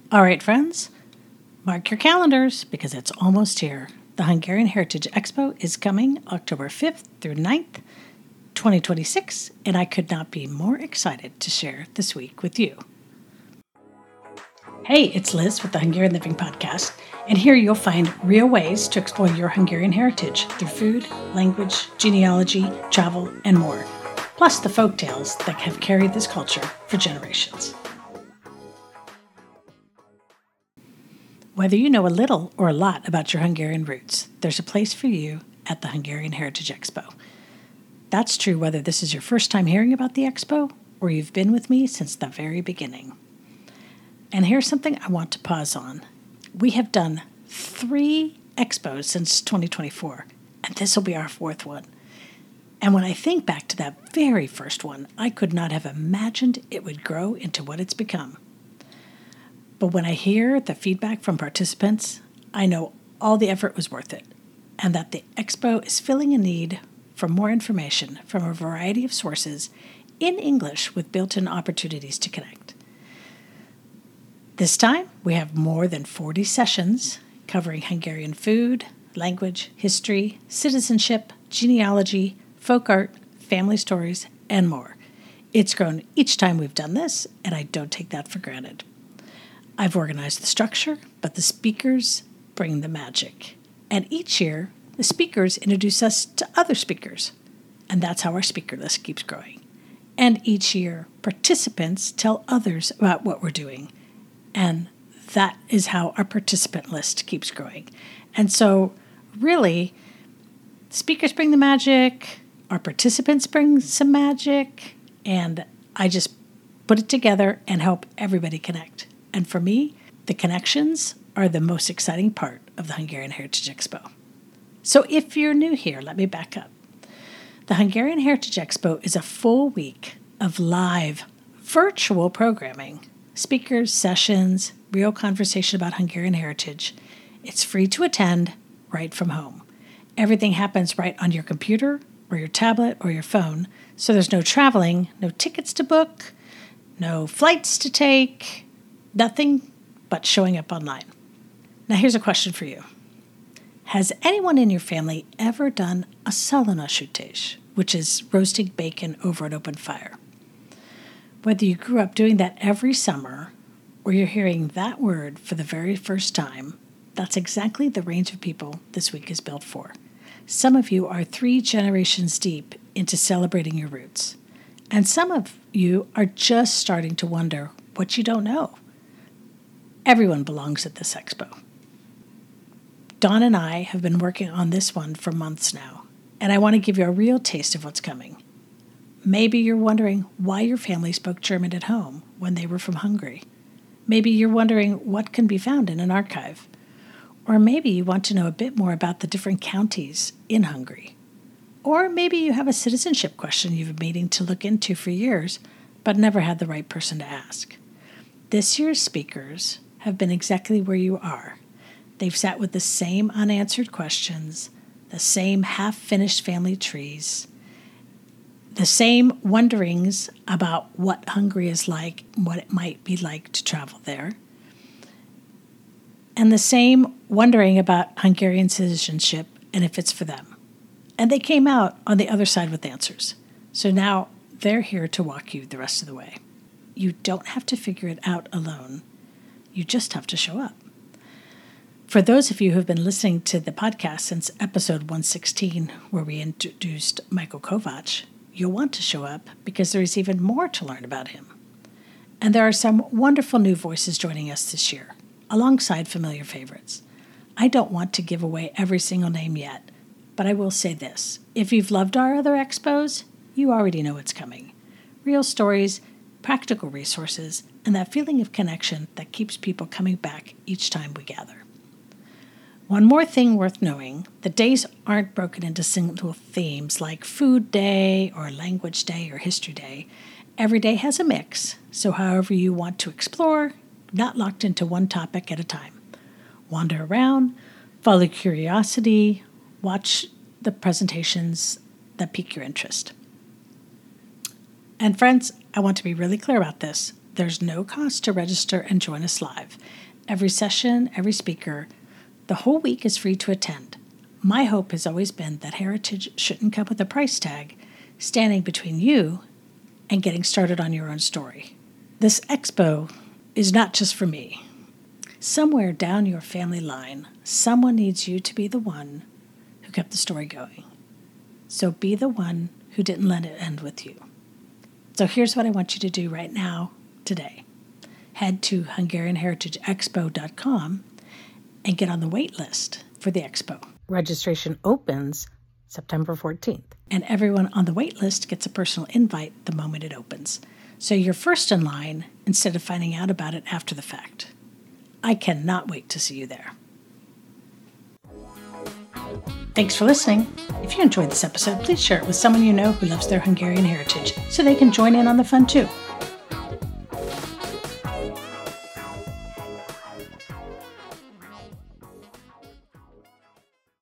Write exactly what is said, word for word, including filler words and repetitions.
All right, friends, mark your calendars because it's almost here. The Hungarian Heritage Expo is coming October fifth through ninth, twenty twenty-six, and I could not be more excited to share this week with you. Hey, it's Liz with the Hungarian Living Podcast, and here you'll find real ways to explore your Hungarian heritage through food, language, genealogy, travel, and more, plus the folk tales that have carried this culture for generations. Whether you know a little or a lot about your Hungarian roots, there's a place for you at the Hungarian Heritage Expo. That's true whether this is your first time hearing about the Expo or you've been with me since the very beginning. And here's something I want to pause on. We have done three expos since twenty twenty-four, and this will be our fourth one. And when I think back to that very first one, I could not have imagined it would grow into what it's become. But when I hear the feedback from participants, I know all the effort was worth it, and that the expo is filling a need for more information from a variety of sources in English with built-in opportunities to connect. This time, we have more than forty sessions covering Hungarian food, language, history, citizenship, genealogy, folk art, family stories, and more. It's grown each time we've done this, and I don't take that for granted. I've organized the structure, but the speakers bring the magic. And each year, the speakers introduce us to other speakers, and that's how our speaker list keeps growing. And each year, participants tell others about what we're doing. And that is how our participant list keeps growing. And so, really, speakers bring the magic, our participants bring some magic, and I just put it together and help everybody connect. And for me, the connections are the most exciting part of the Hungarian Heritage Expo. So if you're new here, let me back up. The Hungarian Heritage Expo is a full week of live, virtual programming. Speakers, sessions, real conversation about Hungarian heritage. It's free to attend right from home. Everything happens right on your computer or your tablet or your phone, so there's no traveling, no tickets to book, no flights to take, nothing but showing up online. Now here's a question for you. Has anyone in your family ever done a szalonasütés, which is roasting bacon over an open fire? Whether you grew up doing that every summer or you're hearing that word for the very first time, that's exactly the range of people this week is built for. Some of you are three generations deep into celebrating your roots, and some of you are just starting to wonder what you don't know. Everyone belongs at this expo. Dawn and I have been working on this one for months now, and I want to give you a real taste of what's coming. Maybe you're wondering why your family spoke German at home when they were from Hungary. Maybe you're wondering what can be found in an archive. Or maybe you want to know a bit more about the different counties in Hungary. Or maybe you have a citizenship question you've been meaning to look into for years, but never had the right person to ask. This year's speakers have been exactly where you are. They've sat with the same unanswered questions, the same half-finished family trees, the same wonderings about what Hungary is like, what it might be like to travel there, and the same wondering about Hungarian citizenship and if it's for them. And they came out on the other side with answers. So now they're here to walk you the rest of the way. You don't have to figure it out alone. You just have to show up. For those of you who have been listening to the podcast since episode one sixteen, where we introduced Michael Kovacs, you'll want to show up because there is even more to learn about him. And there are some wonderful new voices joining us this year, alongside familiar favorites. I don't want to give away every single name yet, but I will say this. If you've loved our other expos, you already know what's coming. Real stories, practical resources, and that feeling of connection that keeps people coming back each time we gather. One more thing worth knowing, the days aren't broken into single themes like Food Day or Language Day or History Day. Every day has a mix, so however you want to explore, not locked into one topic at a time. Wander around, follow curiosity, watch the presentations that pique your interest. And friends, I want to be really clear about this. There's no cost to register and join us live. Every session, every speaker, the whole week is free to attend. My hope has always been that heritage shouldn't come with a price tag, standing between you and getting started on your own story. This expo is not just for me. Somewhere down your family line, someone needs you to be the one who kept the story going. So be the one who didn't let it end with you. So here's what I want you to do right now, today. Head to Hungarian Heritage Expo dot com and get on the wait list for the expo. Registration opens September fourteenth, and everyone on the wait list gets a personal invite the moment it opens. So you're first in line instead of finding out about it after the fact. I cannot wait to see you there. Thanks for listening. If you enjoyed this episode, please share it with someone you know who loves their Hungarian heritage so they can join in on the fun too.